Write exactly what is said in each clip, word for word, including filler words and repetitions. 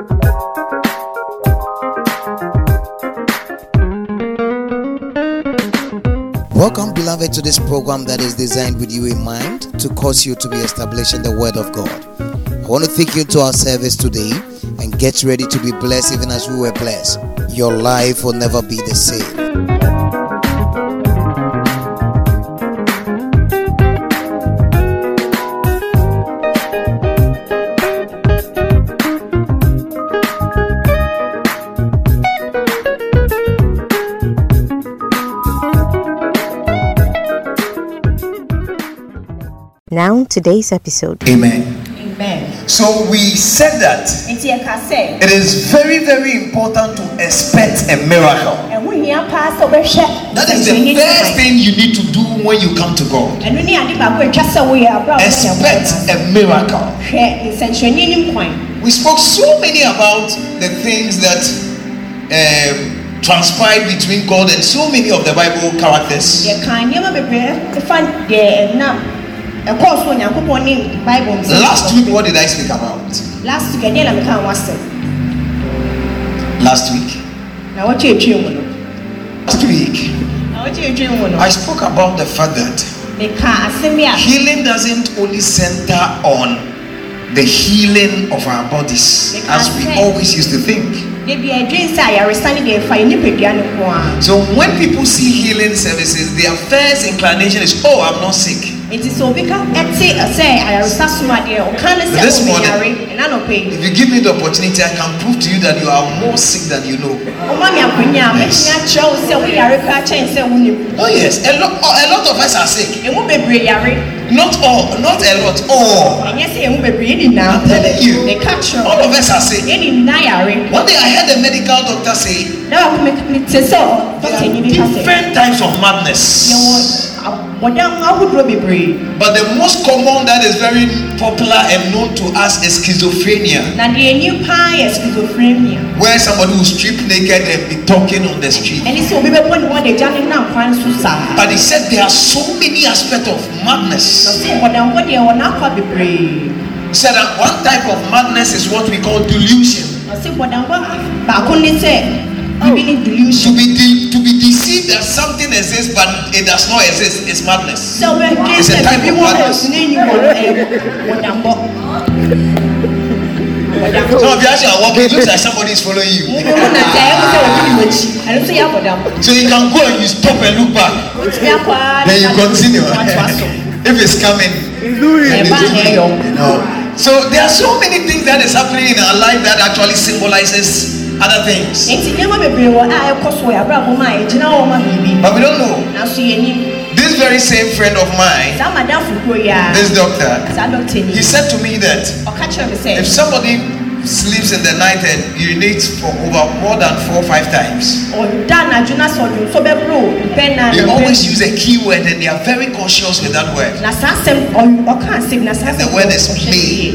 Welcome, beloved, to this program that is designed with you in mind to cause you to be established in the Word of God. I want to take you to our service today and get ready to be blessed even as we were blessed. Your life will never be the same. Now, today's episode. Amen. Amen. So we said that it is very, very important to expect a miracle. That is the first thing you need to do when you come to God. Expect a miracle. We spoke so many about the things that um, transpired between God and so many of the Bible characters. Last week, what did I speak about? Last week, Last week. Last week, I spoke about the fact that healing doesn't only center on the healing of our bodies, as we always used to think. So when people see healing services, their first inclination is, oh, I'm not sick. This morning, if you give me the opportunity, I can prove to you that you are more sick than you know. Yes. Oh yes, a lot, a lot of us are sick. Not all, not a lot, all. I'm telling you, all of us are sick. One day I heard a medical doctor say, there are different types of madness. But the most common that is very popular and known to us is schizophrenia. Where somebody will strip naked and be talking on the street. But he said there are so many aspects of madness. He said that one type of madness is what we call delusion. Oh. To be de- to be deceived that something exists but it does not exist is madness. It's a type of madness. Some of you actually are walking, it looks like somebody is following you. So you can go and you stop and look back. Then you continue. If it's coming, then it's doing, you know. So there are so many things that is happening in our life that actually symbolizes other things. But we don't know. This very same friend of mine, this doctor, he said to me that if somebody sleeps in the night and urinates for over more than four or five times, they always use a key word and they are very cautious with that word. And the word is may.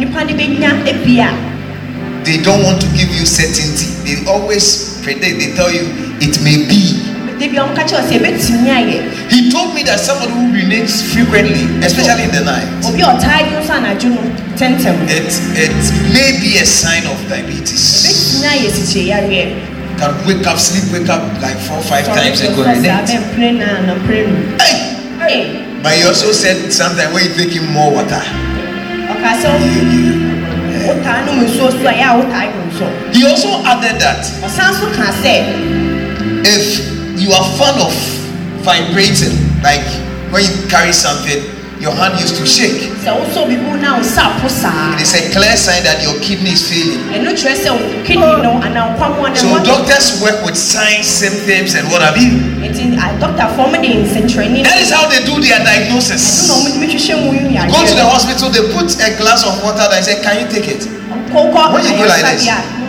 They don't want to give you certainty. They always predict. They tell you it may be. He told me that somebody who urinates frequently, especially in the night, it, it may be a sign of diabetes. Can wake up, sleep, wake up like four or five times and go urinate. Hey. But he also said sometimes when you drinking more water. You, He also added that if you are fond of vibrating, like when you carry something, your hand used to shake, it is a clear sign that your kidney is failing. So doctors work with signs, symptoms, and what have you. That is how they do their diagnosis. You go to the hospital, they put a glass of water and say, can you take it? When you go like this,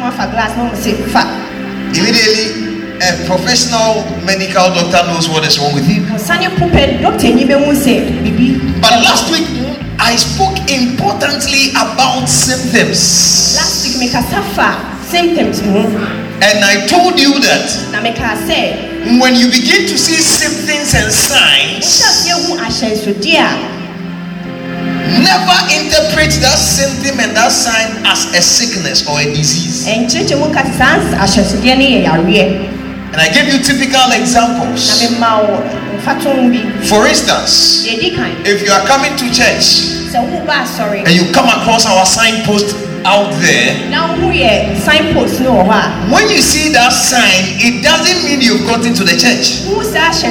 immediately a professional medical doctor knows what is wrong with you. But last week I spoke importantly about symptoms. Last week symptoms. And I told you that when you begin to see symptoms and signs, Never interpret that symptom and that sign as a sickness or a disease. And I give you typical examples. For instance, if you are coming to church and you come across our signpost out there, when you see that sign, it doesn't mean you've gotten to the church. So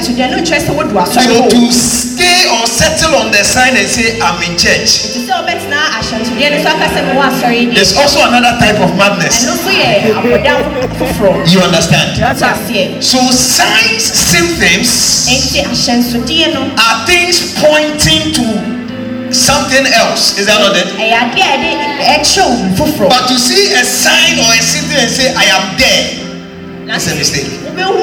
to stay or settle on the sign and say I'm in church, there's also another type of madness. You understand? So signs, symptoms are things pointing to something else. Is that not it? But to see a sign or a symptom and say I am there, that's a mistake. And I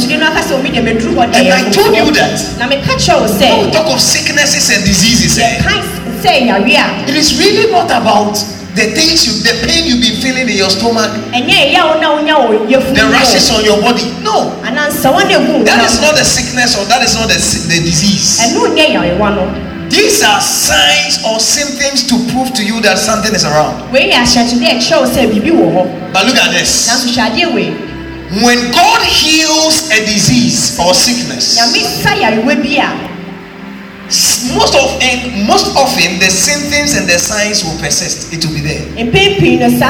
told you that when we talk of sicknesses and diseases, it is really not about the things you, the pain you've been feeling in your stomach, the rashes on your body. No, that is not a sickness or that is not a, the disease. These are signs or symptoms to prove to you that something is around. But look at this. When God heals a disease or sickness, most often, most often the symptoms and the signs will persist. It will be there. And it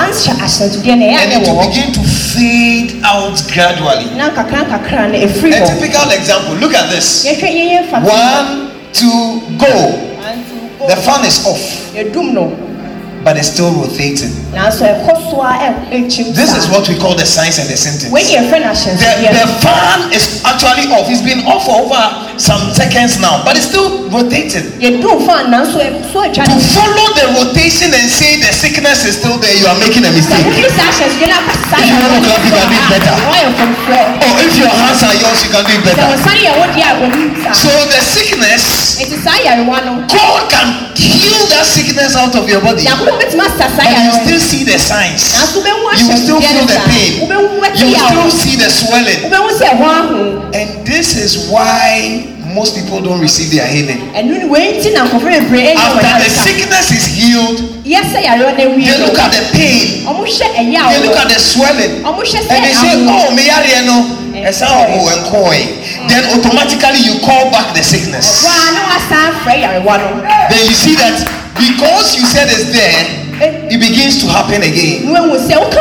will begin to fade out gradually. A typical example, look at this. One, two, go. The fan is off, but it's still rotating. This is what we call the signs and the symptoms. The, the fan is actually off. It's been off for over some seconds now, but it's still rotating. To follow the rotation and say the sickness is still there, you are making a mistake. If you want to clap, you can do it better. Or if your hands are yours, you can do it better. So the sickness, God can heal that sickness out of your body. But you still see the signs. You will still feel the pain. You will still see the swelling. And this is why most people don't receive their healing. After the sickness is healed, they look at the pain, they look at the swelling, and they say, oh, me no. Then automatically you call back the sickness. Then you see that because you said it's there, it begins to happen again. Why?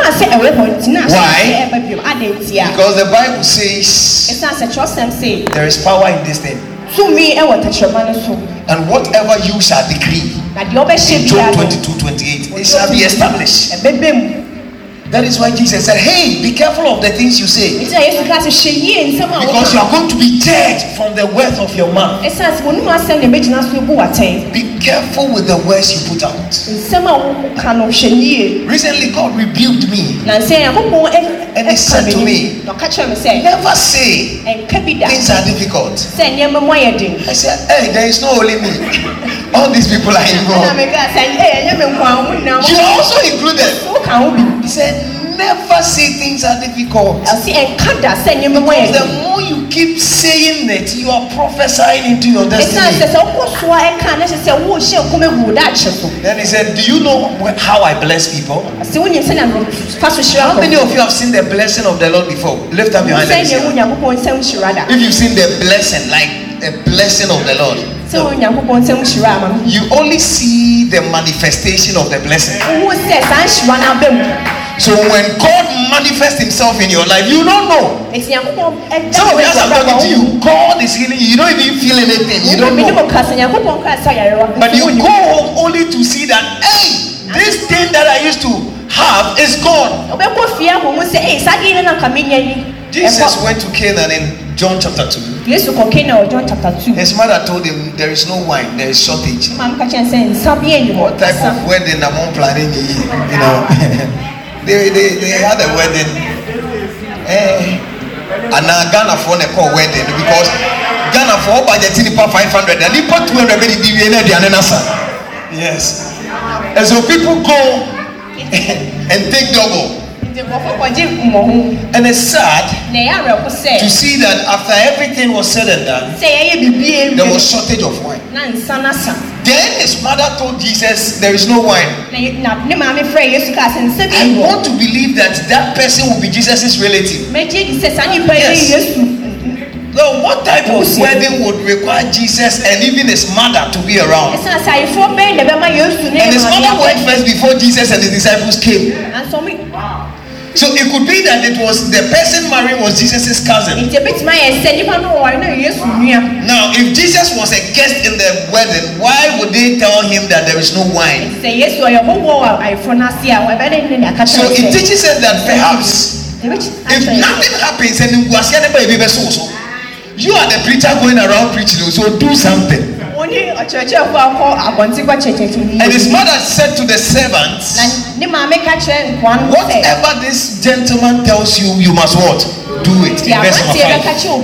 Because the Bible says there is power in this thing. And whatever you shall decree in Job twenty-two twenty-eight, it shall be established. That is why Jesus said, hey, be careful of the things you say, because you are going to be judged from the words of your mouth. Be careful with the words you put out. Recently God rebuked me, and he said to me, never say things are difficult. I said, hey, there is no only me. All these people are involved. You are also included. He said, never say things are difficult. Because the more you keep saying it, you are prophesying into your destiny. Then he said, do you know how I bless people? How many of you have seen the blessing of the Lord before? Lift up your hand and say, if you've seen the blessing, like a blessing of the Lord. No. You only see the manifestation of the blessing. So when God manifests himself in your life, you don't know. Some of you are talking to you, God is healing you. You don't even feel anything. You don't know. But you go home only to see that, hey, this thing that I used to have is gone. Jesus went to Canaan in John chapter two. His mother told him there is no wine, there is shortage. What type of wedding am I planning? You know, they, they, they had a wedding. Eh, and now Ghana for a call wedding because Ghana for budgeting for five hundred and they put two hundred and yes. And so people go and take double. And it's sad to see that after everything was said and done, there was shortage of wine. Then his mother told Jesus, there is no wine. I want to believe that that person will be Jesus' relative. Yes. So what type of wedding would require Jesus and even his mother to be around? And his mother went first before Jesus and his disciples came. So it could be that it was the person marrying was Jesus' cousin. Now, if Jesus was a guest in the wedding, why would they tell him that there is no wine? So it teaches us that perhaps if nothing happens and you are the preacher going around preaching, so do something. And his mother said to the servants, whatever this gentleman tells you, you must what? Do it. In verse number five.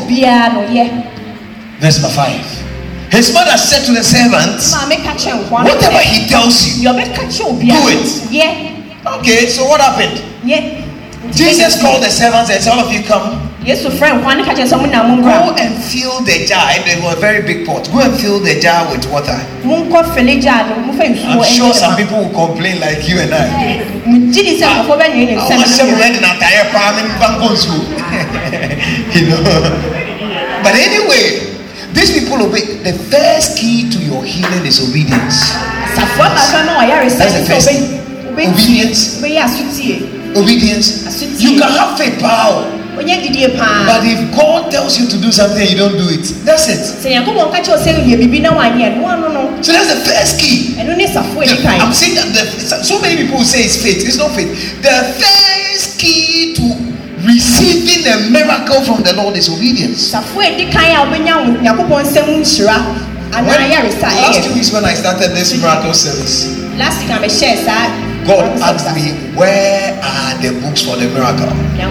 Verse number five. His mother said to the servants, whatever he tells you, do it. Okay, so what happened? Jesus called the servants and said, all of you come. Go and fill the jar. They were a very big pot. Go and fill the jar with water. I'm sure some people will complain like you and I. You know. But anyway, these people obey. The first key to your healing is obedience. That's the first thing. Obedience. Obedience. You can have faith, power. But if God tells you to do something, you don't do it. That's it. So that's the first key. I'm saying that the, so many people say it's faith. It's not faith. The first key to receiving a miracle from the Lord is obedience. When, last two weeks when I started this miracle service, God asked me, where are the books for the miracle? You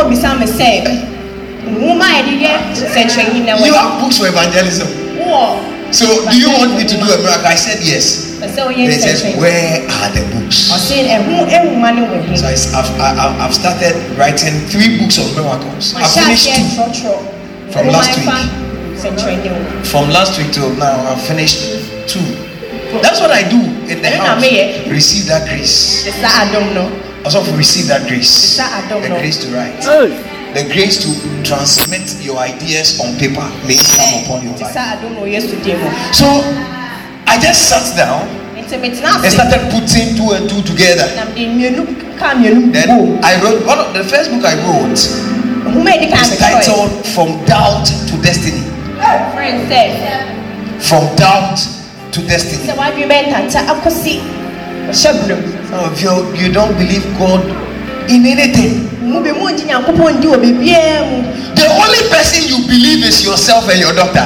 have books for evangelism. So do you want me to do a miracle? I said yes. They said, where are the books? So I've, I've, I've started writing three books of miracles. I finished two from last week. From last week till now, I've finished two. That's what I do in the house. Receive that grace. Also receive that grace. The grace to write. The grace to transmit your ideas on paper. May it come upon your life. So I just sat down and started putting two and two together. Then I wrote one of the first book I wrote is titled From Doubt to Destiny. From doubt to destiny. So if you, you don't believe God in anything, the only person you believe is yourself and your doctor.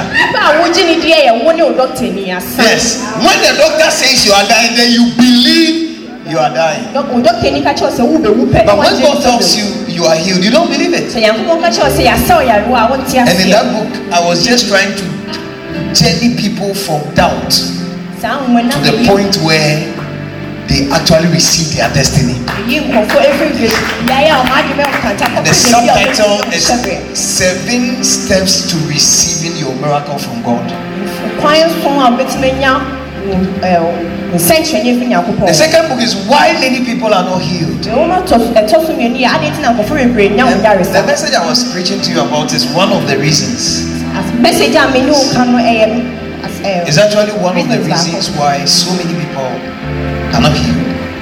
Yes. When the doctor says you are dying, then you believe you are dying. But when God tells you you are healed, you don't believe it. And in that book, I was just trying to journey people from doubt to the point where they actually receive their destiny. The subtitle is Seven Steps to Receiving Your Miracle from God. The second book is Why Many People Are Not Healed. And the message I was preaching to you about is one of the reasons. It's actually one of the reasons why so many people cannot heal.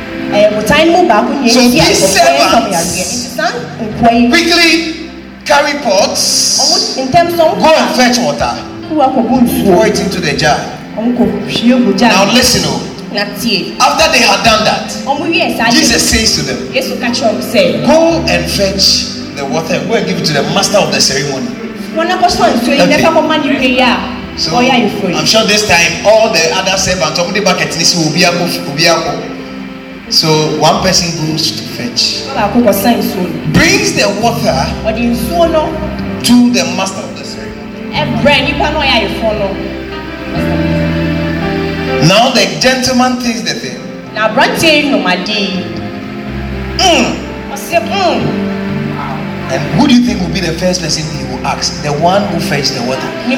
So these servants quickly carry pots, go and fetch water, pour it into the jar. Now listen, oh. After they had done that, Jesus says to them, go and fetch the water and go and give it to the master of the ceremony. Okay. So I'm sure this time all the other servants will be back. So one person goes to fetch, brings the water to the master of the ceremony. Now the gentleman takes the thing. Mm. And who do you think will be the first person he will ask? The one who fetched the water. Hey,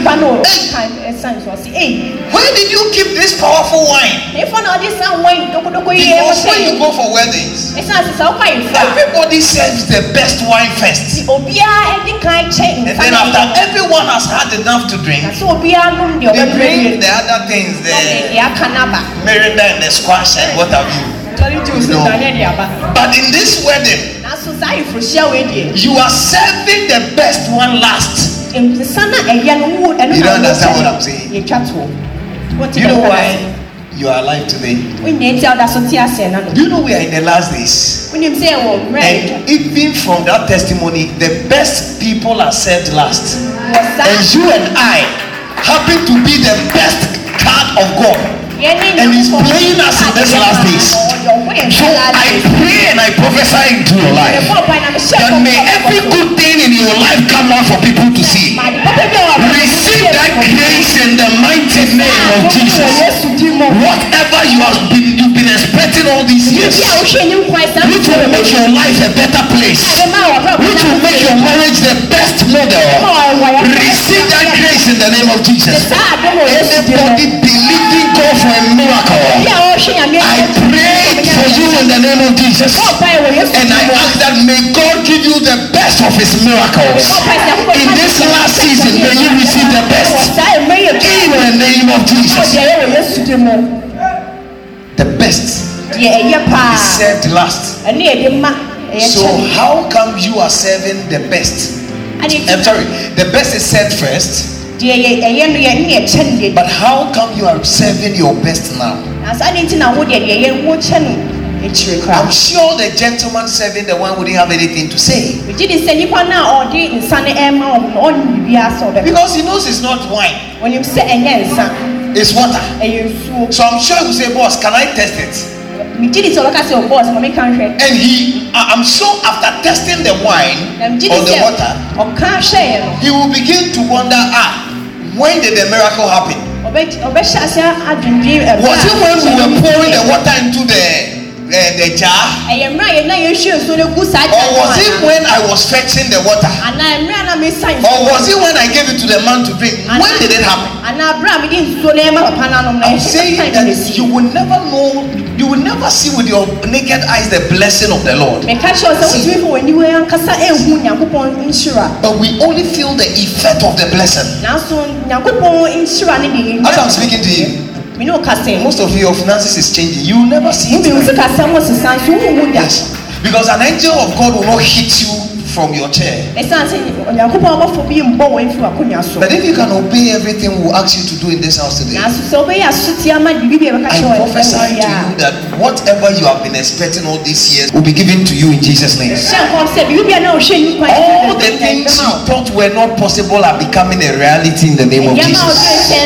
where did you keep this powerful wine? Because when you go for weddings, everybody serves the best wine first. And then after everyone has had enough to drink, they bring the other things, the Miranda and the squash and what have you. No. But in this wedding, you are serving the best one last. You don't understand what I'm saying? Do you know why you are alive today? Do you know we are in the last days? And even from that testimony, the best people are served last. And you and I happen to be the best card of God. And He's playing us in these last days. So I pray and I prophesy into your life that may every good thing in your life come out for people to see. Receive that grace in the mighty name of Jesus. Whatever you have been, you've been expecting all these years, which will make your life a better place, which will make your marriage the best model. Receive that grace in the name of Jesus. Everybody believing God for a miracle, I pray for you in the name of Jesus, and I ask that may God give you the best of His miracles in this last season. May you receive the best in the name of Jesus. The best is served last. So how come you are serving the best? I'm sorry, the best is served first. But how come you are serving your best now? I'm sure the gentleman serving the one wouldn't have anything to say, because he knows it's not wine, it's water. So I'm sure he will say, boss, can I test it? And he, I'm sure after testing the wine or the water, he will begin to wonder, ah, when did the miracle happen? Was it when we were pouring the water into the uh, the jar? Or was it when I was fetching the water? Or was it when I gave it to the man to drink? When did it happen? I'm saying that you will never know, you will never see with your naked eyes the blessing of the Lord. See, but we only feel the effect of the blessing. As I'm speaking to you, most of your finances is changing. You will never see it. Yes. Because an angel of God will not hit you from your chair. But if you can obey everything we'll ask you to do in this house today, I prophesy to you that whatever you have been expecting all these years will be given to you in Jesus' name. All the things you thought were not possible are becoming a reality in the name of Jesus.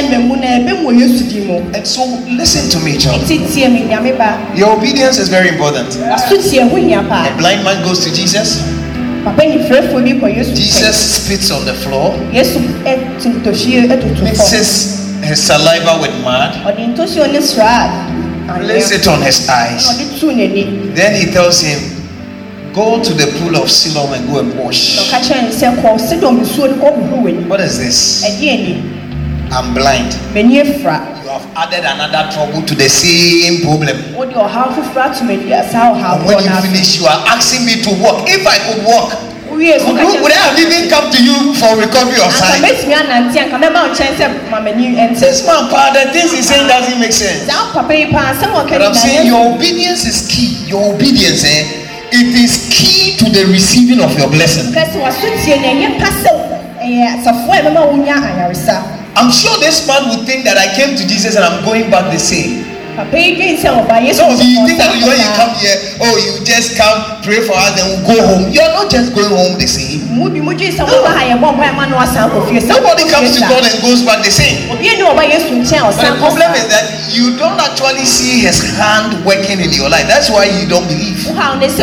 And so listen to me, child. Your obedience is very important. A blind man goes to Jesus. Jesus spits on the floor, mixes his saliva with mud, places it on his eyes. Then he tells him, go to the pool of Siloam and go and wash. What is this? I'm blind. You have added another trouble to the same problem. And when you finish, you are asking me to walk. If I could walk, would, would I have even come to you for recovery of sight? This man, the things he's saying doesn't make sense. But I'm saying your obedience is key. Your obedience, eh, it is key to the receiving of your blessing. I'm sure this man would think that I came to Jesus and I'm going back the same. So you think that when you come here, oh, you just come, pray for us, then we'll go home. You're not just going home the same. No. Nobody comes to God and goes back the same. But the problem is that you don't actually see His hand working in your life. That's why you don't believe. So this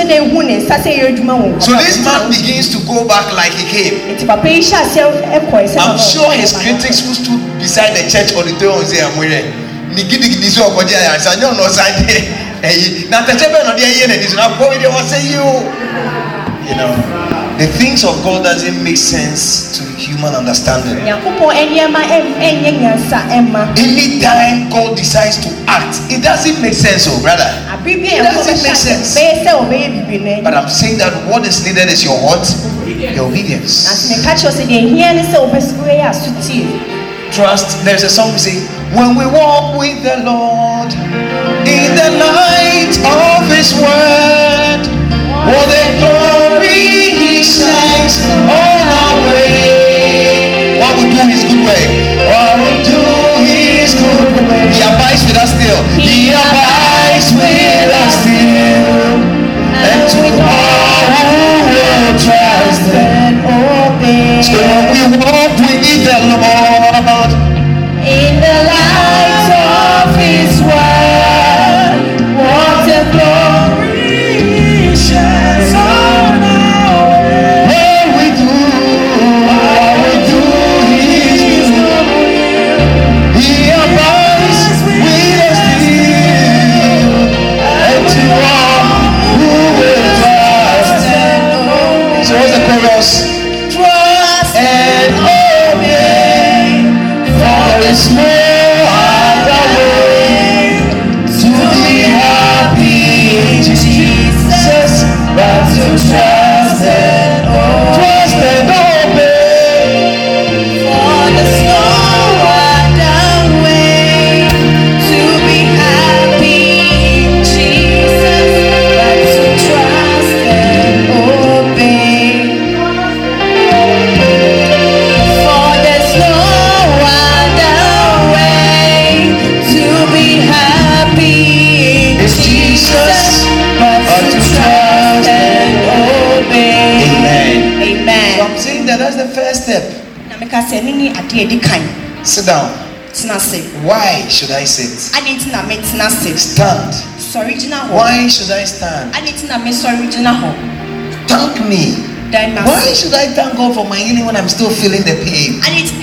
man begins to go back like he came. I'm sure his critics who stood beside the church auditorium and say, I'm wearing. You know, The things of God doesn't make sense to human understanding. Anytime God decides to act, it doesn't make sense, oh brother. It doesn't make sense. But I'm saying that what is needed is your what? Your obedience. Trust. There's a song we sing. When we walk with the Lord in the light of His word, what a glory He shines on our way. What will do His good way? What will do His good way? He abides with us still. He abides with us still. And to all who will trust and obey. So when we walk with the Lord in the light of His word, what a glory shines on our way. When we do, when we do His will, He abides with us still, and to all who will trust and obey. So what's the chorus? Trust and obey, for there is no other way to be happy in Jesus but to trust and obey. Trust and obey, for there's no other way to be happy in Jesus but to trust and obey. For there's no other way to be happy in Jesus but to trust and obey. Amen. Amen. So I'm saying that that's the first step. Sit down. Why should I sit? Stand. Why should I stand? Thank me. Why should I thank God for my healing when I'm still feeling the pain?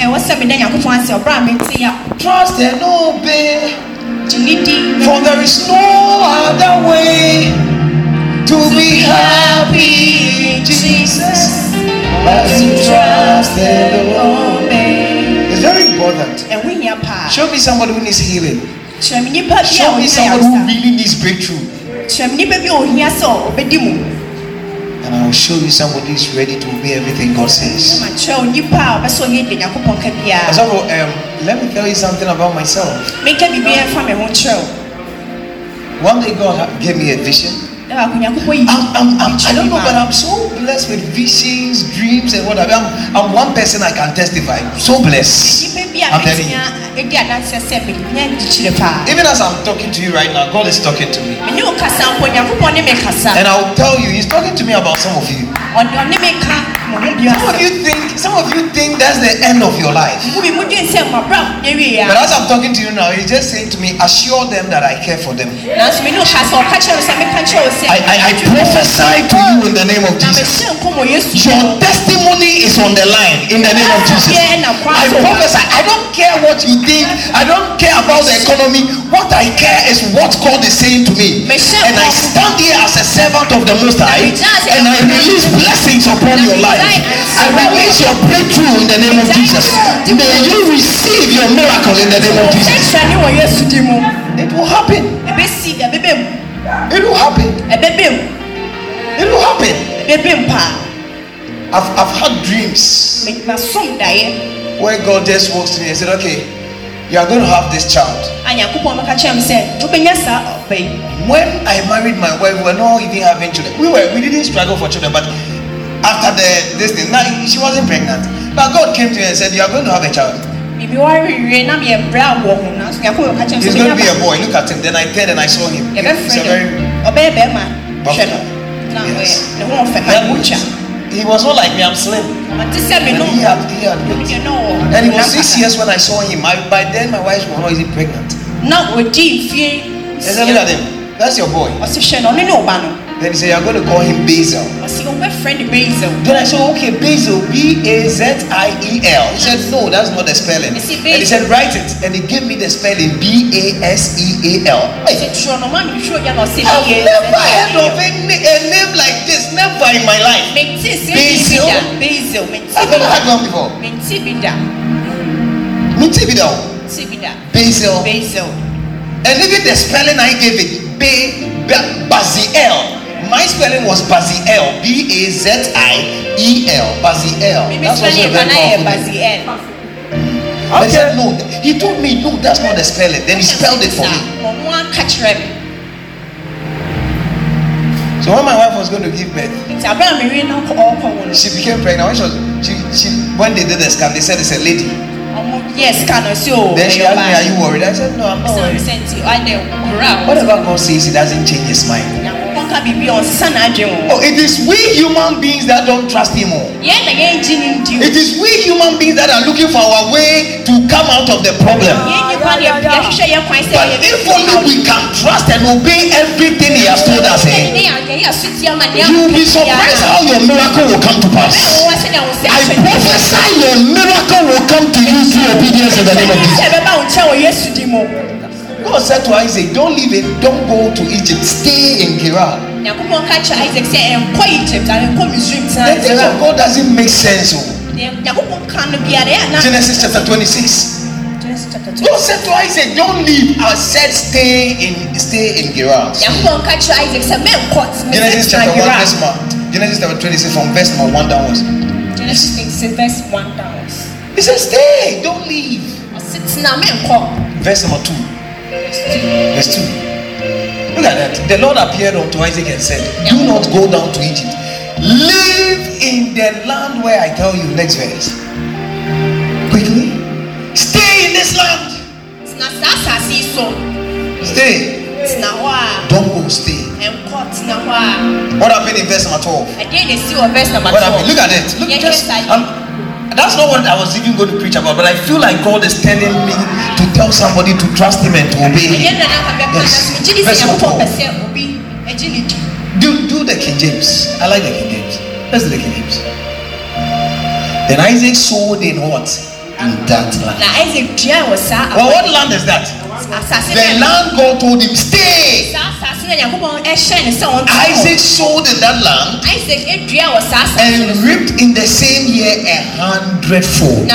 Trust and obey, for there is no other way to be happy in Jesus but to trust and obey. It's very important. Show me somebody who needs healing. Show me somebody who really needs breakthrough, and I will show you somebody who is ready to obey everything God says. So, um, let me tell you something about myself. One day God gave me a vision. I'm, I'm, I'm, I don't know, but I'm so blessed with visions, dreams, and whatever. I'm, I'm one person I can testify. So blessed. I'm telling you. Even as I'm talking to you right now, God is talking to me. And I'll tell you, He's talking to me about some of you. Some of you think, some of you think that's the end of your life. But as I'm talking to you now, He's just saying to me, assure them that I care for them. I, I, I prophesy to you in the name of Jesus. Your testimony is on the line in the name of Jesus. I prophesy. I don't care what you think. I don't care about the economy. What I care is what God is saying to me. And I stand here as a servant of the Most High, and I release blessings upon your life. I release your breakthrough in the name of Jesus. May you receive your miracle in the name of Jesus. It will happen. It will happen. It will happen. I've, I've had dreams where God just walks to me and said, okay, you are going to have this child. When I married my wife, we were not even having children. We were we didn't struggle for children, but after the this thing, now she wasn't pregnant. But God came to her and said, you are going to have a child. He's going to be a boy. Look at him. Then I turned and I saw him. He's a very popular. Yes. He was not like me. I'm slim. And he had, he had weight. And he was six years when I saw him. I, by then, my wife was not even pregnant. I said, look at him. That's your boy. Then he said, you're going to call him Basil. friend Basil. Then I said, okay, Basil, B A Z I E L. He said, no, that's not the spelling. And he said, write it. And he gave me the spelling B A S E A L. I've never heard of a, a name like this. Never in my life. Basil. Basil. I've never had one before. Basil. Basil. And even the spelling I gave it, Baziel. My spelling was Baziel. B A Z I E L. Baziel. That's also a very powerful name. I said no. He told me no, that's not the spelling. Then he spelled it for me. So when my wife was going to give birth, she became pregnant. When she was, she, she, when they did the scan, they said it's a lady. Yes, can I see? Then she asked me, "Are you worried?" I said, "No, I'm not worried." Whatever God says, He doesn't change His mind. Oh, it is we human beings that don't trust Him more. It is we human beings that are looking for our way to come out of the problem. But if only we can trust and obey everything He has told us, eh, you will be surprised how your miracle will come to pass. I prophesy your miracle will come to you through obedience in the name of Jesus. God said to Isaac, don't leave it, don't go to Egypt, stay in Gerar. The things of God doesn't make sense. Genesis chapter twenty-six. God said to Isaac, don't leave. I said stay in stay in Gerar. Genesis chapter one, verse one. Genesis chapter twenty-six from verse number one downwards. Genesis verse one downwards. He said, stay, don't leave. Verse number two. Verse two. Look at that. The Lord appeared unto Isaac and said, do not go down to Egypt. Live in the land where I tell you. Next verse. Quickly. Stay in this land. Stay. Don't go, stay. What happened in verse number twelve? What happened? Look at it. Look, just, um, that's not what I was even going to preach about, but I feel like God is telling me to tell somebody to trust Him and to obey Him. Yes. Verse twelve. Do, do the King James. I like the King James. Let's do the King James. Then Isaac sowed in what? In that land. Well, what land is that? The land God told him, stay. Isaac sowed in that land and reaped in the same year a hundredfold.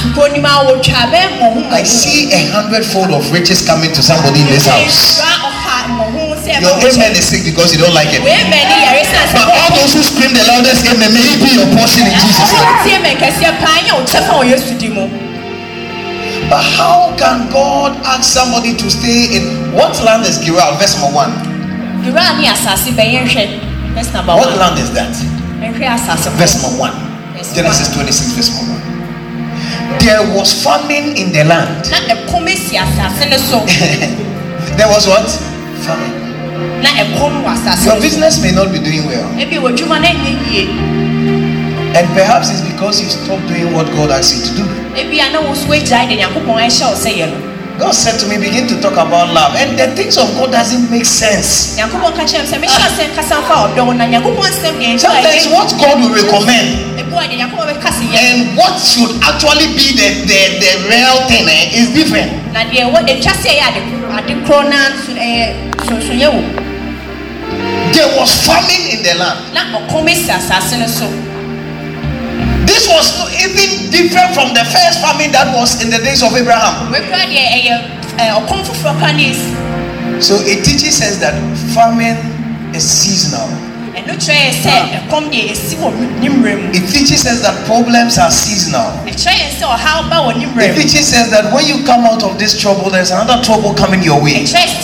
I see a hundredfold of riches coming to somebody in this house. Your amen is sick because you don't like it. But all those who scream the loudest amen, may it be your portion in Jesus' name. But how can God ask somebody to stay in what land is Gerar? Verse number one. What land is that? Verse number one. Genesis twenty-six, verse number one. There was famine in the land. There was what? Famine. Your business may not be doing well. And perhaps it's because you stopped doing what God asked you to do. God said to me, begin to talk about love. And the things of God doesn't make sense. Sometimes what God will recommend and what should actually be the, the, the real thing eh, is different. There was famine in the land. This was even different from the first famine that was in the days of Abraham. So it teaches us that famine is seasonal. It teaches us that problems are seasonal. It teaches us that when you come out of this trouble, there's another trouble coming your way.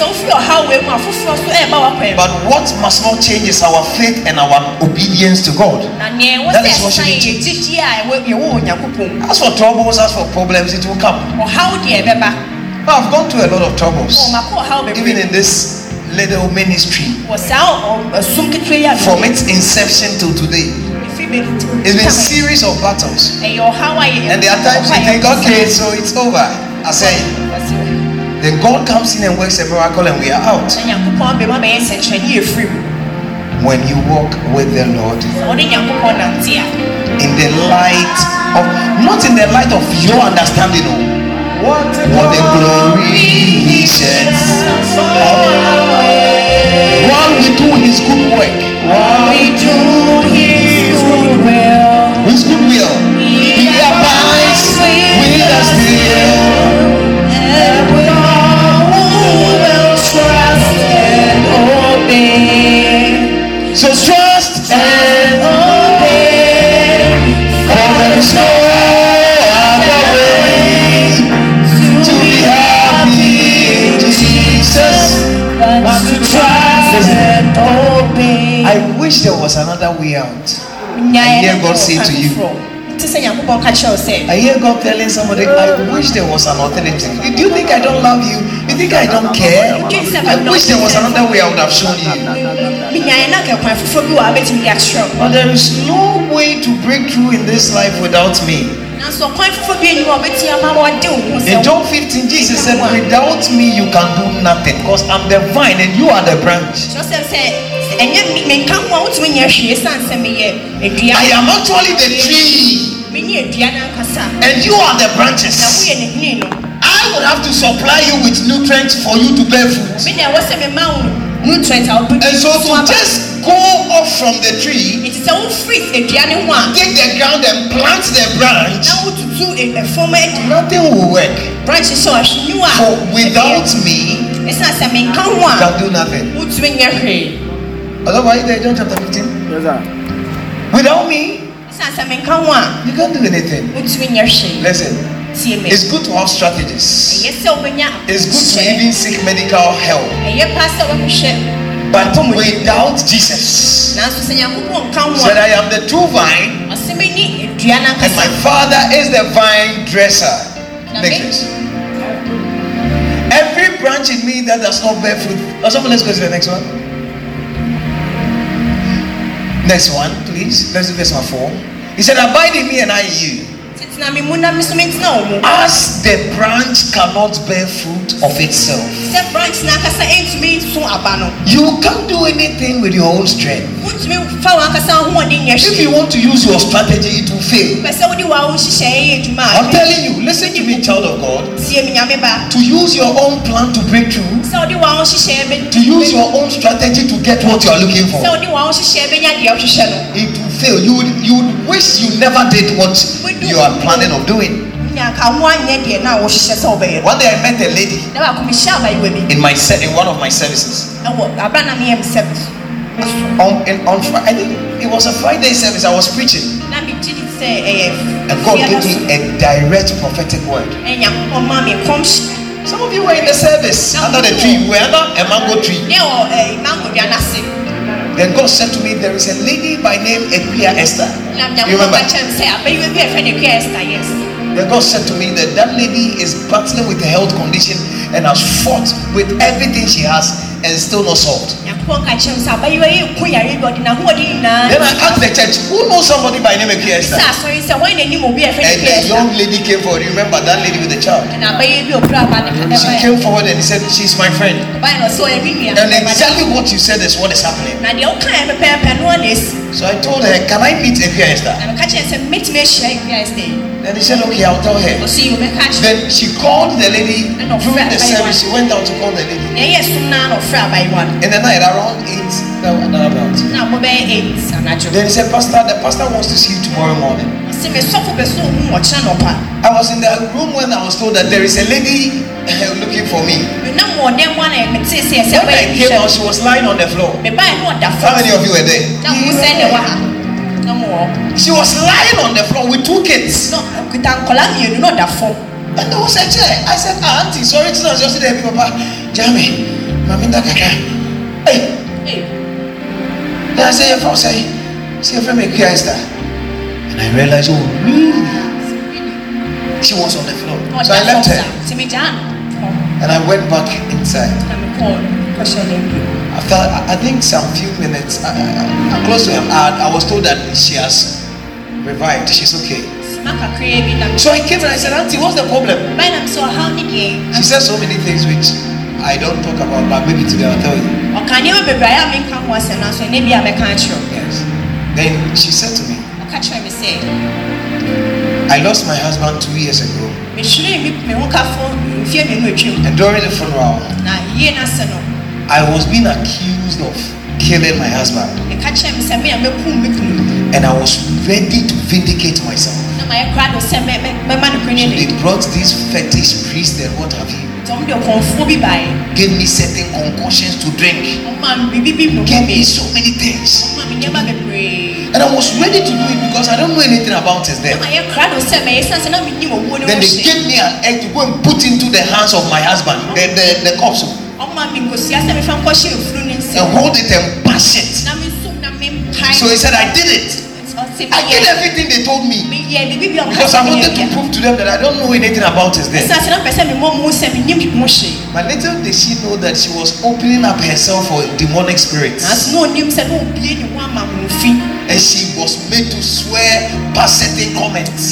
But what must not change is our faith and our obedience to God. That is what should change. As for troubles, as for problems, it will come. I've gone through a lot of troubles, even in this little ministry, from its inception till today. It's been a series of battles, and there are times you think, okay, so it's over. I say, then God comes in and works a miracle, and we are out. when you walk with the Lord in the light of, not in the light of your understanding, oh, what the glory he sheds while we do his good work, while we do his good will, his good will, he abides with us still, and we all will trust and obey. So trust and obey, for there is no other way to be happy in Jesus but to trust and obey. I wish there was another way out. I hear God say to you, I hear God telling somebody, I wish there was an alternative. Do you think I don't love you? You think I don't care? I wish there was another way I would have shown you. But there is no way to break through in this life without me. In John fifteen, Jesus said, without me you can do nothing, because I'm the vine and you are the branch. I am actually the tree and you are the branches. I would have to supply you with nutrients for you to bear fruit. And so to just go off from the tree, take the ground and plant the branch, nothing will work. For without me, you can do nothing. Otherwise, John chapter fifteen. Yes, sir. Without me, you can't do anything. Listen, it's good to have strategies. It's good to even seek medical help. But without Jesus, said I am the true vine, and my Father is the vine dresser. Next verse. Every branch in me that does not bear fruit. Oh, someone, let's go to the next one. Next one, please. Let's do verse number four. He said, abide in me and I in you. As the branch cannot bear fruit of itself, you can't do anything with your own strength. If you want to use your strategy, it will fail. I'm telling you, listen to me, child of God. To use your own plan to break through, to use your own strategy to get what you are looking for, it will fail. You would, you would wish you never did what you are planning on doing. One day I met a lady in my set in one of my services. On, in, on I think it was a Friday service. I was preaching, and God gave me a direct prophetic word. Some of you were in the service under the tree. We were under a mango tree. Then God said to me, there is a lady by name Ekuya Esther. You remember? Then God said to me that that lady is battling with a health condition and has fought with everything she has and still not solved. Then I asked the church, who knows somebody by name Ekuya Esther? And the young lady came forward. You remember that lady with the child? She came forward and he said, she's my friend. And exactly what you said is what is happening. So I told her, can I meet Ekuya Esther? Then he said, okay, I'll tell her. Then she called the lady during the service. She went out to call the lady. In the night around eight, no, not around. Then he said, Pastor, the pastor wants to see you tomorrow morning. I was in the room when I was told that there is a lady looking for me. When I came out, she was lying on the floor. How many of you were there? She was lying on the floor with two kids. And there was a chair. I said, ah, auntie, sorry to not just there, Papa. Jamie, Maminda Kaka. Hey. Then I said, your friend say, see your friend Ekuya Esther. And I realized, oh, really? She was on the floor. So I left her. And I went back inside. After, I think some few minutes, I, I, I'm close to him. I, I was told that she has revived. She's okay. So I came and I said, auntie, what's the problem? She said so many things which I don't talk about, but maybe today I'll tell you. Yes. Then she said to me, I lost my husband two years ago. And during the funeral, I was being accused of killing my husband. And I was ready to vindicate myself. So they brought these fetish priests and what have you. Gave me certain concoctions to drink. Gave me so many things. And I was ready to do it because I don't know anything about it then. Then they gave me an egg to go and put into the hands of my husband, the, the, the corpse. And hold it and bash it. So he said, I did it. I did everything they told me because I wanted to prove to them that I don't know anything about it then. But little did she know that she was opening up herself for demonic spirits. And she was made to swear past certain comments.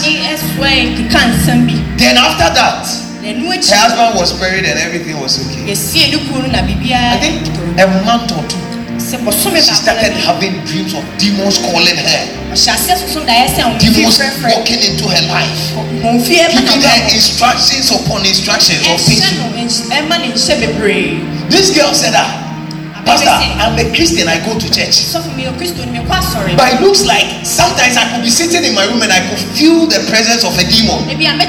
Then after that, her husband was buried and everything was okay. I think a month or two, she started having dreams of demons calling her. Demons walking into her life, giving her instructions upon instructions of patience. This girl said, ah, Pastor, I'm a Christian, I go to church. But it looks like sometimes I could be sitting in my room and I could feel the presence of a demon. And you come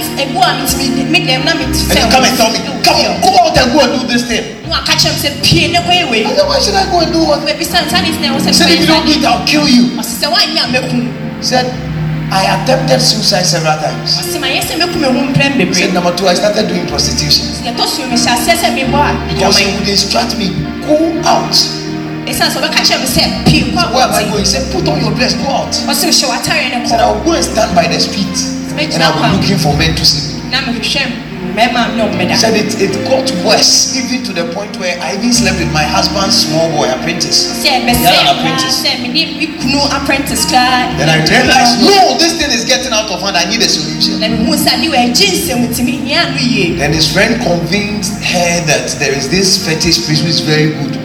and tell me, come on, go out and go and do this thing. I said, why should I go and do what? He said, if you don't do it, I'll kill you. He said, I attempted suicide several times. He said, number two, I started doing prostitution. Because he would instruct me, go out. So where am I going? He said, put on your dress, go out. He said, I'll go and stand by the street and I'll be looking for men to sleep. He said it, it got worse, even to the point where I even slept with my husband's small boy apprentice. He had an apprentice. Then I realized, no, this thing is getting out of hand. I need a solution. Then his friend convinced her that there is this fetish priest who is very good.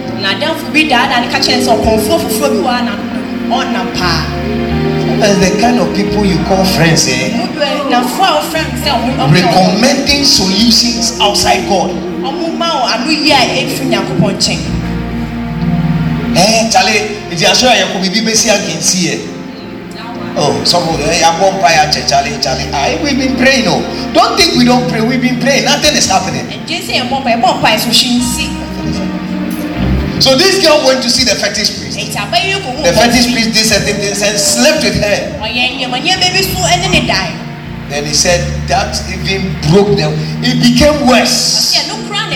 As the kind of people you call friends, eh? Recommending solutions outside God. Eh, Charlie, if you are sure you could be busy, I can see it. Oh, some of the Charlie, Charlie, I we've been praying. No, don't think we don't pray. We've been praying. Nothing is happening. So this girl went to see the fetish priest. The fetish priest did certain things and slept with her. Then he said that even broke them. It became worse. It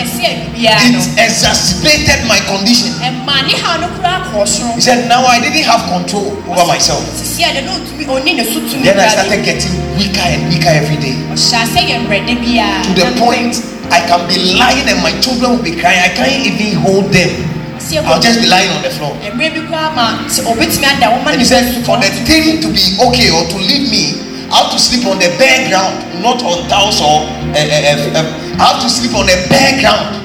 exacerbated my condition. He said, now I didn't have control over myself. Then I started getting weaker and weaker every day. To the point I can be lying and my children will be crying. I can't even hold them. I'll just be lying on the floor. And he said, for the thing to be okay or to leave me, I have to sleep on the bare ground, not on towels or uh, uh, uh, I have to sleep on the bare ground.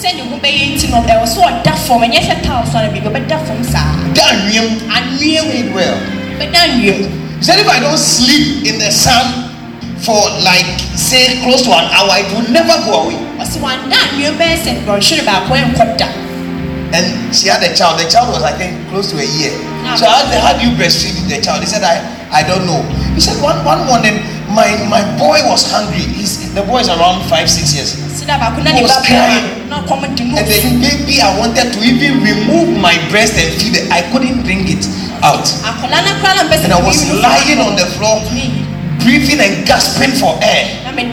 Well. He said, if I don't sleep in the sun for like say close to an hour, it will never go away. And she had a child. The child was, I think, close to a year. So I asked her, how do you breastfeed the child? He said, I, I don't know. He said, one, one morning, my, my boy was hungry. He's, the boy is around five, six years. He was crying. And then maybe I wanted to even remove my breast and feed it. I couldn't bring it out. And I was lying on the floor, breathing and gasping for air.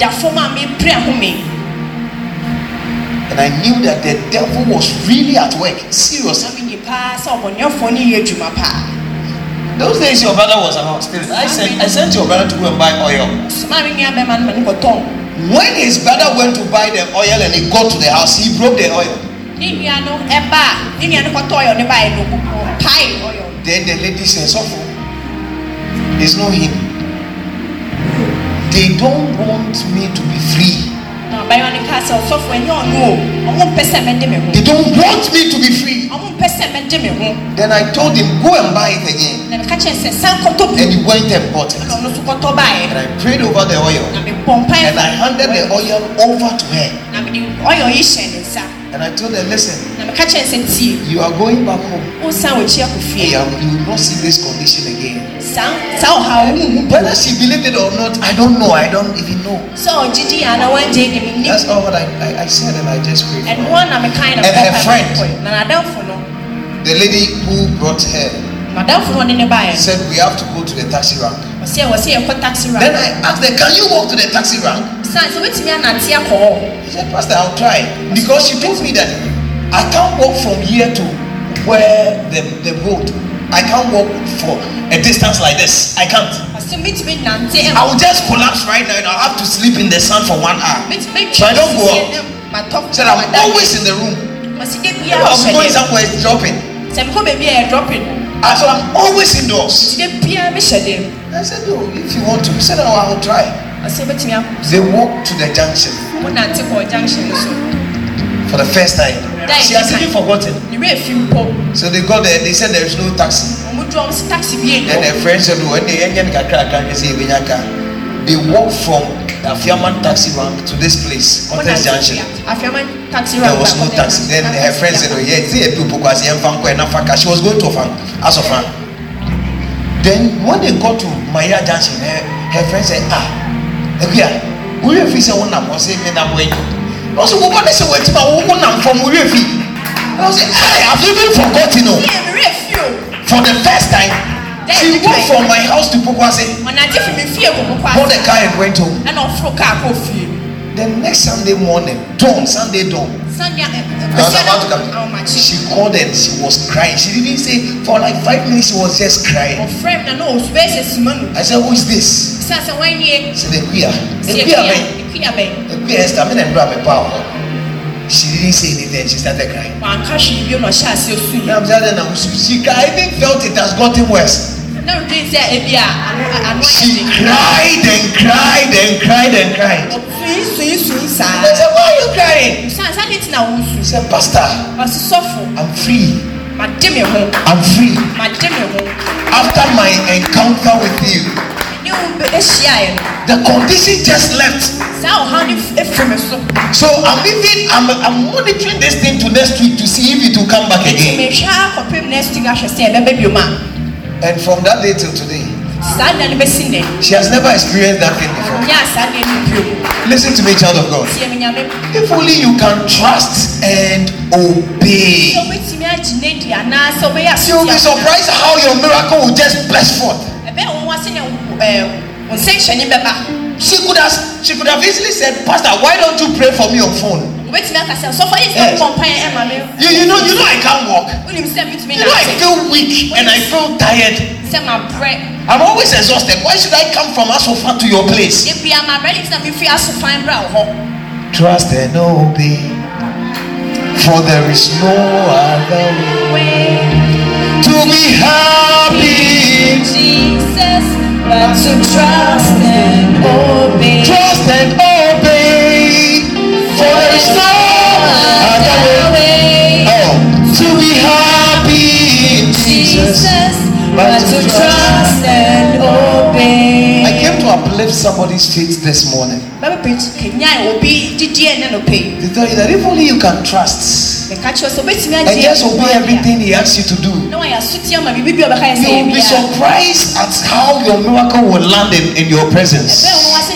And I knew that the devil was really at work. Seriously. Those days your brother was around still. I sent, I sent your brother to go and buy oil. When his brother went to buy the oil and he got to the house, he broke the oil. Then the lady says, oh, there's no him. They don't want me to be free. They don't want me to be free. Then I told him, go and buy it again. And he went and bought it. And I prayed over the oil. And I handed the oil over to her. And I told her, listen, you are going back home. You will not see this condition again. Whether she believed it or not, I don't know. I don't even know. That's all what I, I, I said, and I just prayed for her. And her friend, the lady who brought her, said we have to go to the taxi rank. Then I asked her, can you walk to the taxi rank? She said, Pastor, I'll try. Because she told me that I can't walk from here to where the, the road. I can't walk for a distance like this. I can't. I will just collapse right now and I'll have to sleep in the sun for one hour. So I don't go out. She said, I'm always in the room. I was going somewhere, it's dropping. I said, I'm always indoors. I said, no, if you want to. He said, oh, I will try. They walked to the junction for the first time. She has even forgotten. So they got there, they said there is no taxi. And their friend said, oh, they walked from the Afiaman taxi rank to this place, Contest Junction. There was no taxi. Then her friend said, oh, yeah, she was going to Asofan. Then when they got to Maya Junction, her, her friend said, ah, we have said one number, say me that way. Also, what is the way to my woman from Urifi? I was like, I have even forgotten. For the first time, she walked from my house to Pokwase. Bought a car and went home. The next Sunday morning, dawn, Sunday dawn, I was about to come. She called and she was crying. She didn't say for like five minutes. She was just crying. I said, who is this? She said, the queer. The queer man. The queer is coming and grab a power. She didn't say anything. She started crying. She I even felt it has gotten worse. She cried and cried and cried and cried. I said, why are you crying? She said, Pastor, I'm free. I'm free. After my encounter with you, the condition just left. So I'm even I'm, I'm monitoring this thing to next week to see if it will come back again. And from that day till today, she has never experienced that thing before. Listen to me, child of God. If only you can trust and obey, you'll be surprised how your miracle will just burst forth. She could have she could have easily said, Pastor, why don't you pray for me on phone? Yes. You, you know, you know I can't walk. You know I feel weak and I feel tired. I'm always exhausted. Why should I come from Asofa to your place? Trust and obey, for there is no other way to be happy in Jesus, but to trust and obey. Trust and obey, for there is no other way oh, to be happy in Jesus, but to trust and obey. I came to uplift somebody's faith this morning. To tell you that if only you can trust and just obey everything he asks you to do, you will be surprised at how your miracle will land in, in your presence.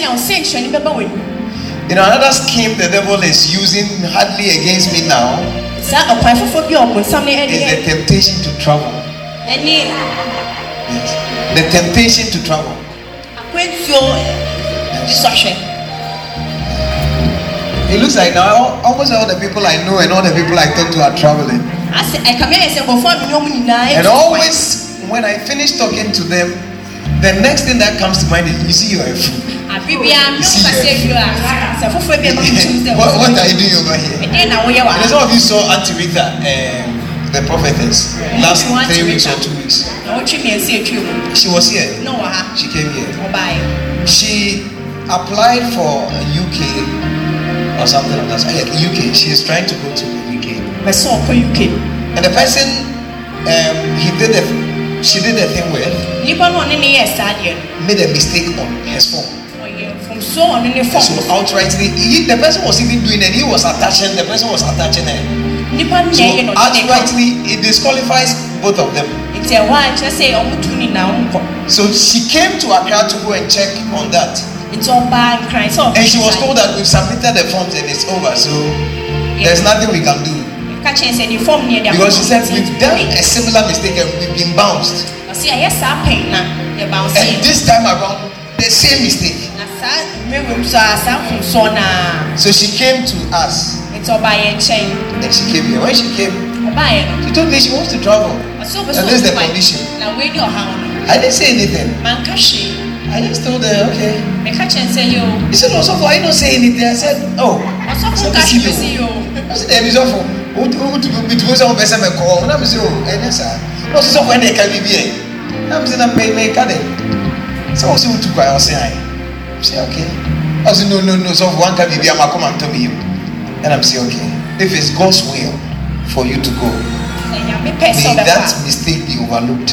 You know, another scheme the devil is using hardly against me now is the temptation to travel. Yes. The temptation to travel. Yes. It looks like now almost all the people I know and all the people I talk to are traveling. And always when I finish talking to them, the next thing that comes to mind is, you see you're a fool. You see you're a fool. what, what are you doing over here? And some of you saw Auntie Rita, um, the prophetess, last three weeks or two weeks. She was here. She came here. She applied for U K or something like that. So, yeah, U K. She is trying to go to U K. I saw for U K. And the person, um, he did the, she did the thing with, made a mistake on his phone. From so on in the phone. So outrightly, he, the person was even doing it. He was attaching. The person was attaching it. So outrightly, it disqualifies both of them. So she came to Accra to go and check on that. And she was told that we've submitted the forms and it's over. So there's nothing we can do. Because she said we've done a similar mistake and we've been bounced. And this time around, the same mistake. So she came to us. And she came here. When she came, she told me she wants to travel. And this is the condition. I didn't say anything. I just told her, okay. He said, no, so far I don't say anything. I said, oh. I said, there is awful. Who to be to some person may call. And I'm saying, oh, and yes, sir. No, so when they can be here. I'm saying, I'm paying my card. So I was able to cry. I was saying, I say, okay. I said, no, no, no. So one can be here, I'm come and tell me. And I'm saying, okay. If it's God's will for you to go, may that mistake be overlooked.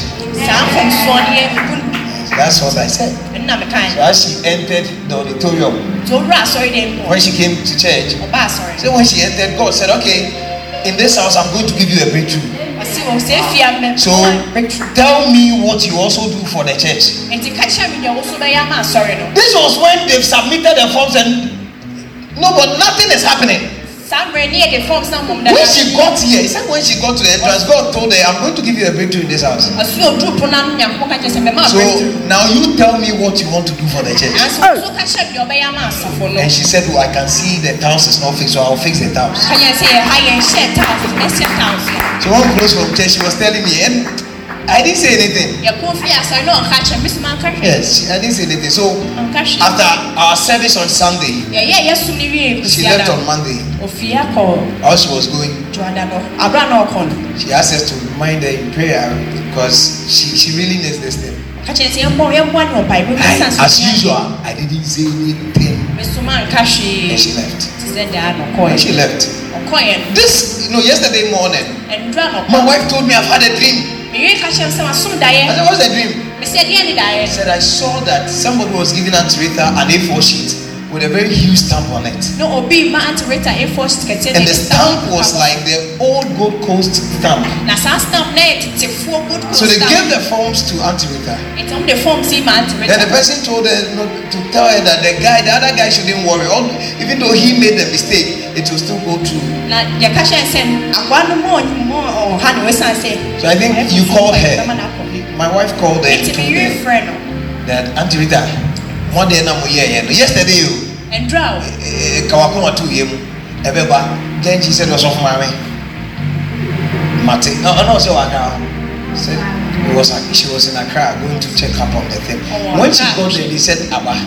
That's what I said. So as she entered the auditorium, when she came to church, so when she entered, God said, okay, in this house I'm going to give you a breakthrough. So tell me what you also do for the church. This was when they've submitted the forms and no, but nothing is happening. When she got here, he said when she got to the entrance, God told her, I'm going to give you a breakthrough in this house. So now you tell me what you want to do for the church. And she said, well, I can see the house is not fixed, so I'll fix the house. So one close from church, she was telling me, and I didn't say anything. Yes, I didn't say anything. So after our service on Sunday, she left on Monday. How she was going, she asked us to remind her in prayer because she, she really needs this thing. I, as usual, I didn't say anything. And she left. And she left. This, you know, yesterday morning, my wife told me I've had a dream. I said, what's the dream? He said, I saw that somebody was giving Aunt Rita an A four sheet with a very huge stamp on it. And the stamp was like the old Gold Coast stamp. So they gave the forms to Aunt Rita. Then the person told her to tell her that the guy, the other guy shouldn't worry. Even though he made the mistake, it will still go through. So I think you called her. My wife called her and told her that Auntie Rita, one day yesterday you Kawakuma two years then she said was off my way. Mate, no, no, so I said it was like she was in Accra going to check up on the thing. When she got there, they said Abba.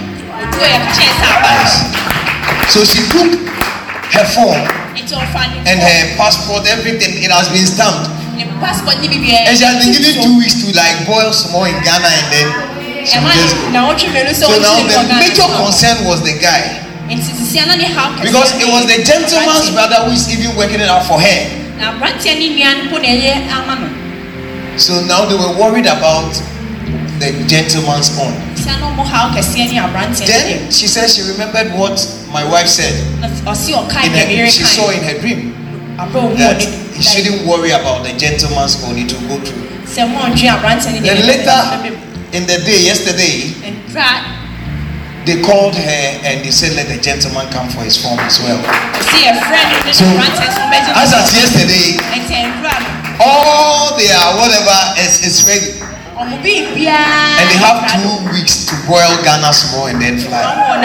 So she took her phone and her passport, everything, it has been stamped. And she has been given two weeks to like boil some more in Ghana and then she will just go. So now the major concern was the guy. Because it was the gentleman's brother who is even working it out for her. So now they were worried about the gentleman's own. Then she said she remembered what my wife said. In her, she saw in her dream that he shouldn't worry about the gentleman's own, it will go through. Then later in the day, yesterday, they called her and they said let the gentleman come for his form as well. So as of yesterday, all their whatever is, is ready. And they have two weeks to boil Ghana small and then fly.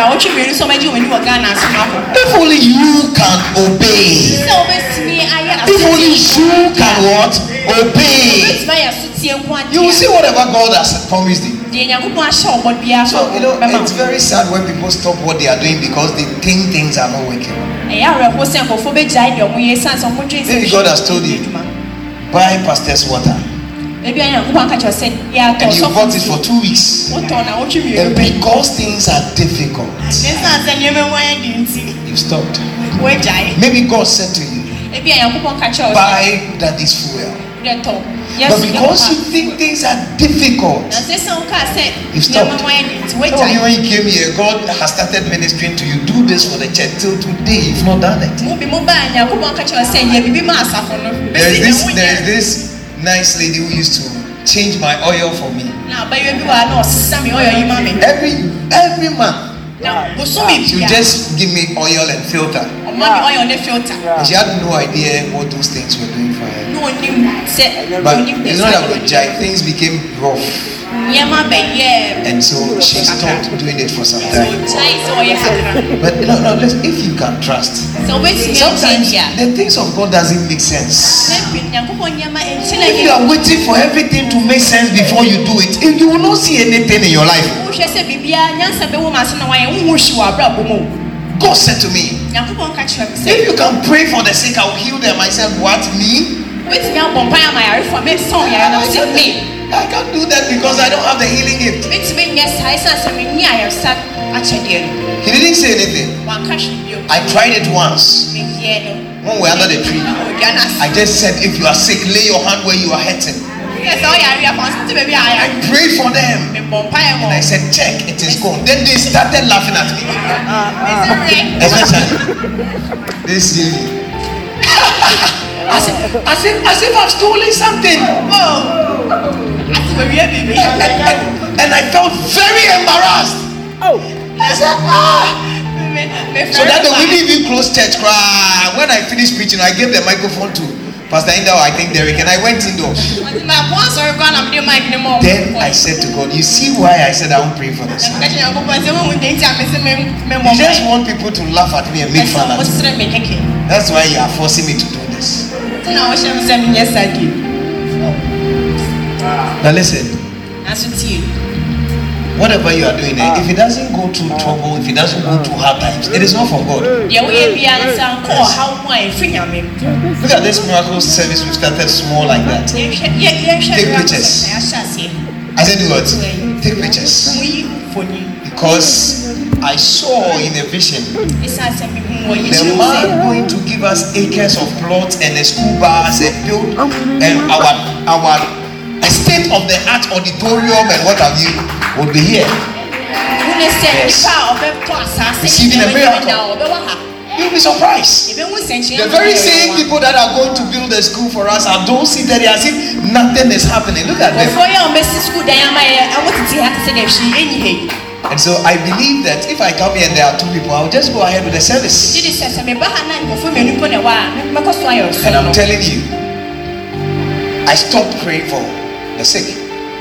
If only you can obey. If only you can what? Obey. You will see whatever God has promised you. So, you know, it's very sad when people stop what they are doing because they think things are not working. Maybe God has told you, buy pastor's water and you bought it for two weeks, and because things are difficult, you stopped. Maybe God said to you, buy that is fuel. But because you think things are difficult, you stopped. So when you came here, God has started ministering to you. Do this for the church. Till today, you've not done it. There is this, there is this nice lady who used to change my oil for me. Every every month, she would just give me oil and filter. And she had no idea what those things were doing for her. But it's not that good, things became rough. And so she stopped doing it for some time. But no, no, listen, if you can trust, sometimes the things of God doesn't make sense. If you are waiting for everything to make sense before you do it, you will not see anything in your life. God said to me, if you can pray for the sick, I will heal them. I said, what, me? I can't do that because I don't have the healing gift. He didn't say anything. I tried it once. When we were under the tree, I just said, if you are sick, lay your hand where you are hurting. I prayed for them and I said, check, it is gone. Then they started laughing at me. Especially this lady. As if, as if, as if I've stolen something. Oh. And, and, and I felt very embarrassed. Oh. I said, ah. So that day we didn't even close church. When I finished preaching, I gave the microphone to Pastor Indao, I think Derek, and I went indoors. Then I said to God, you see why I said I won't pray for this? You just want people to laugh at me and make fun of me. That's why you are forcing me to do this. Now listen. Whatever you are doing, eh, if it doesn't go through trouble, if it doesn't go through hard times, it is not for God. Yes. Look at this miracle service. We started small like that. Take pictures. I said what? Take pictures. Because I saw in a vision the man going to give us acres of plots and a school bus and build and our our a state of the art auditorium and what have you would be here. Yes. Receiving a miracle. You'll be surprised. The very same people that are going to build a school for us are those seated there as if nothing is happening. Look at them. And so I believe that if I come here and there are two people, I'll just go ahead with the service. And I'm telling you, I stopped praying for the sick.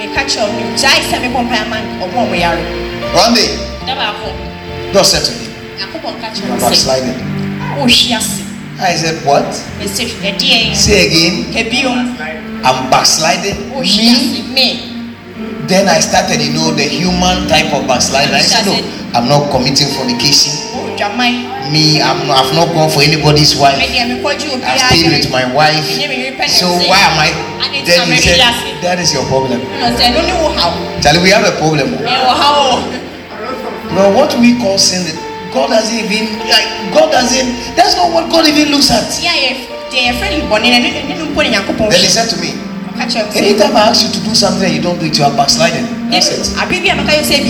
One day, God said to me, I'm backsliding. I said, what? Say again. I'm backsliding. Me? Then I started, you know, the human type of backsliding. I said, no, I'm not committing fornication. Me, I'm not, I've not gone for anybody's wife. I stayed with my wife. So why am I? Then he said, that is your problem. Charlie, we have a problem. No, what we call sin, God doesn't even, like, God doesn't, that's not what God even looks at. Then he said to me, anytime I ask you to do something and you don't do it, you are backsliding. That's it. Then I said,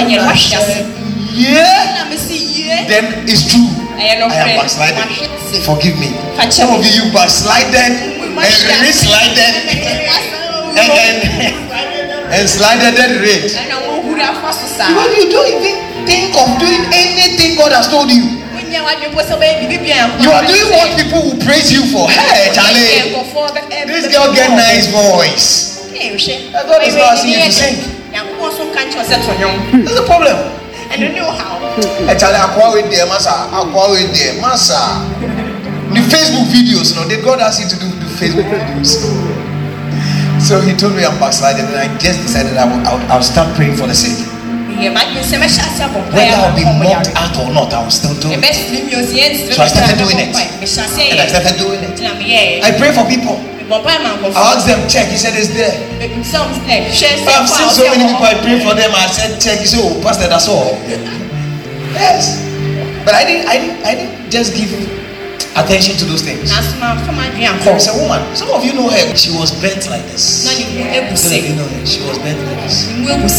yeah. Then it's true. I am backsliding. Forgive me. Some of you, you backslided and re-slided and, and, and slided and red. Because you don't even think of doing anything God has told you. You are doing what people will praise you for. Hey, Charlie, this girl get nice voice. God is not asking you to sing. That's the problem. And you know how. Hey, Charlie, I call with them, Massa. I call with them, Massa. The Facebook videos, you know, did God ask you to do the Facebook videos? So he told me I'm backsliding, and I just decided I will, I'll, I'll start praying for the sick. Whether I'll be mocked out or not, I will still do it. So I started doing it. And I started doing it. I pray for people. I asked them, check. He said, it's there. I've seen so many people, I prayed for them. I said, check. He said, oh, Pastor, that's all. Yes. But I didn't, I didn't, I didn't just give attention to those things. There is a woman. Some of you know her. She was bent like this. You know her. She was bent like this.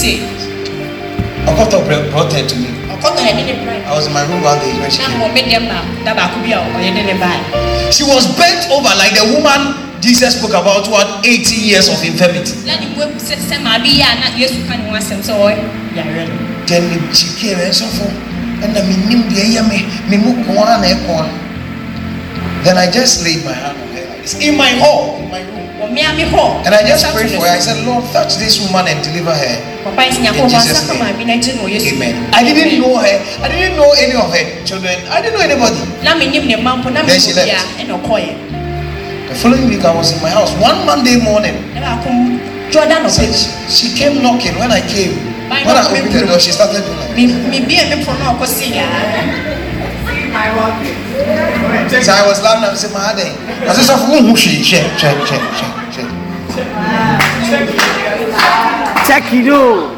Okoto brought her to me. I was in my room one day when she came. She was bent over like the woman Jesus spoke about, what, eighty years of infirmity. Then she came and so forth. And then I just laid my hand on her. It's in my hall, in my room. And I just prayed for her. I said, Lord, touch this woman and deliver her. In Jesus' name. Amen. I didn't know her. I didn't know any of her children. I didn't know anybody. Then she left. The following week I was in my house. One Monday morning, she, she came knocking. When I came, when I opened the door, she started doing like so I was laughing and said, my head. I said, so check, check, check, check, check. Check it out.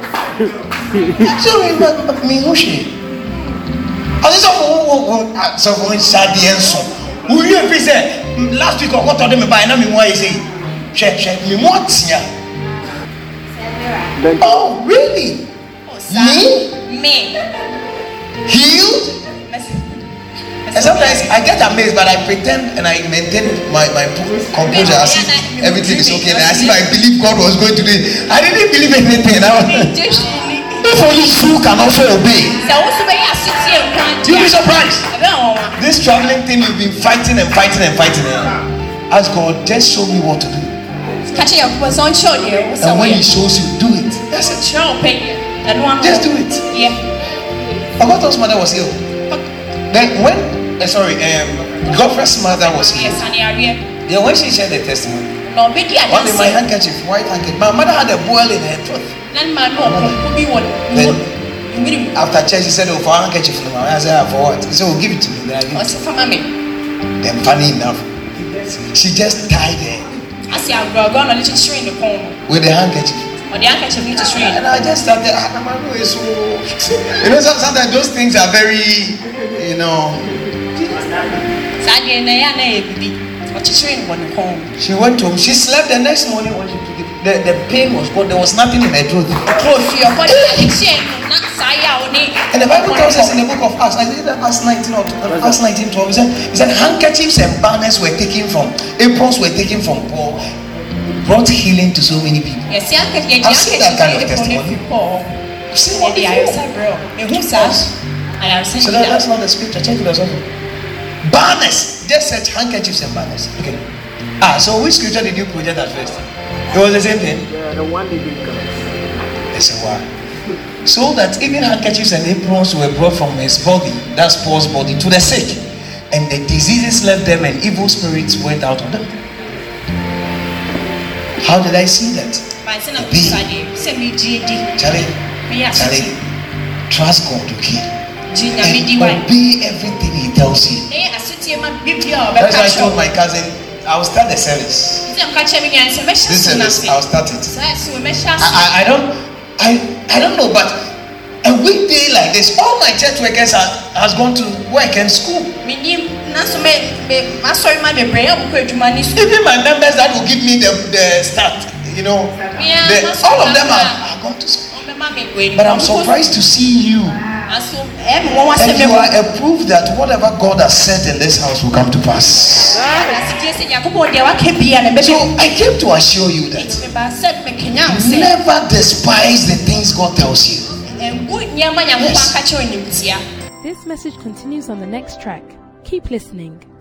So me mushi. I said, so for Shadi and so. Who you say last week I got told them by now me why say check check me what ya. Oh really? Me? Me. Healed? And sometimes I get amazed, but I pretend and I maintain my, my composure. I see everything is okay. And I see I believe God was going to do it. I didn't believe anything. If only you can also obey. You'll be surprised. This traveling thing you've been fighting and fighting and fighting. Ask God, just show me what to do. And when He shows you, do it. That's it. Just do it. Yeah. Augustus' mother was ill. Then when, uh, sorry, um, Godfrey's mother was ill. Yeah, when she shared the testimony, one day my handkerchief, white handkerchief, my mother had a boil in her throat. Then after church, she said, oh, for a handkerchief. I said, for what? He said, oh, give it to me. Then I give it to me. Then funny enough, she just tied her with the handkerchief. And I just started, you know, sometimes those things are very, you know. She went home, she slept the next morning when she took it. The, the pain was gone, there was nothing in her throat. And the Bible tells us in the book of Acts, I think that Acts nineteen or Acts nineteen twelve, it said, it said handkerchiefs and banners were taken from, aprons were taken from Paul. Brought healing to so many people. I've seen that kind of testimony. I've seen it before. So that, that's not the scripture. Check it out. Banners. Just search handkerchiefs and banners. Okay. Ah, so which scripture did you project at first? It was the same thing? Yeah, the one they did come. It's a why. So that even handkerchiefs and aprons were brought from his body, that's Paul's body, to the sick. And the diseases left them and evil spirits went out of them. How did I see that? Charlie, Charlie, trust God, okay? And obey everything He tells you. That's why I told my cousin, I'll start the service. This service, I'll start it. I, I, I don't, I, I don't know, but a weekday like this, all my church workers are, has gone to work and school. Even my members that will give me the, the start, you know, the, all of them are, are gone to school. But I'm surprised to see you. And you are a proof that whatever God has said in this house will come to pass. So I came to assure you that never despise the things God tells you. Yes. This message continues on the next track. Keep listening.